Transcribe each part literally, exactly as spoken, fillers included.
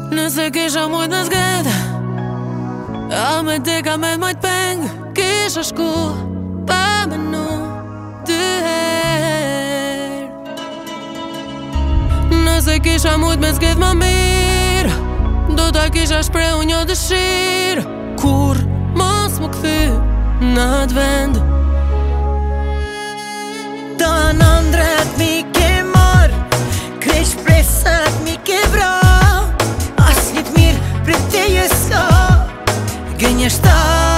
Nëse kisha mujt në zgredhe, a me deka me t'majt peng, kisha shku pa menu dy her. Nëse kisha mujt me zgredh ma mirë, do ta kisha shprehu një dëshirë, kur mos më kthy në atë vend. Ta në ndret mi ke marë, krejt shpresat mi ke vra, as një t'mirë për teje s'ka, gënjeshtar.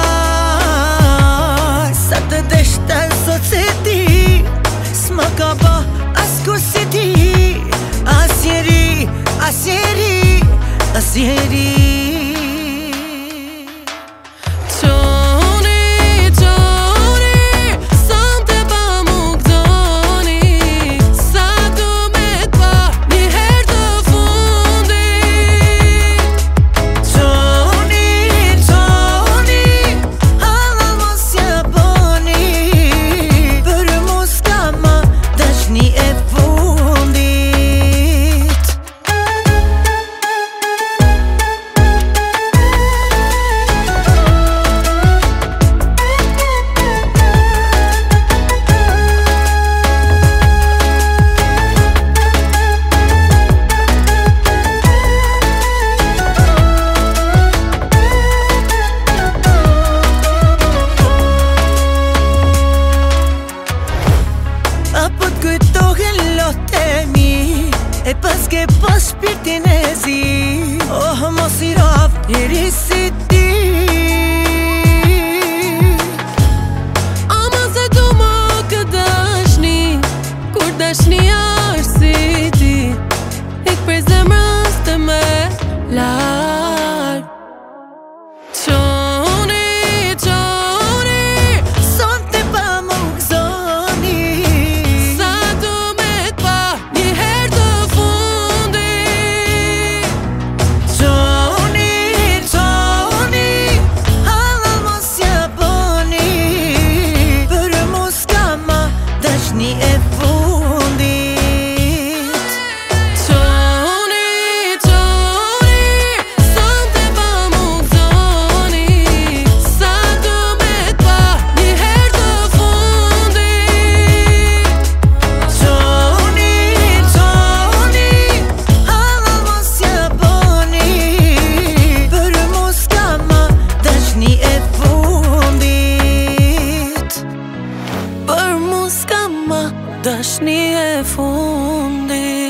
Sa të deshtar sot se ti, s'ma ka ba as kur si ti, as njeri, as njeri, as njeri. E pas ke pas shpirtin e zi, oh mos i raf njeri si ti. Ama se du më këtë dashni, kur dashnia është si ti, ik prej zemrës të me larg. Qoni, qoni, sot e pa më gëzoni, sa du me t'pa një herë të një e fundit. Qoni, qoni, sot e pa më gëzoni, sa du me t'pa një herë të fundit. Qoni, qoni, halal mos ja boni, për mos ka ma dashni e fundit. Për mos ka ma dashni e fundit.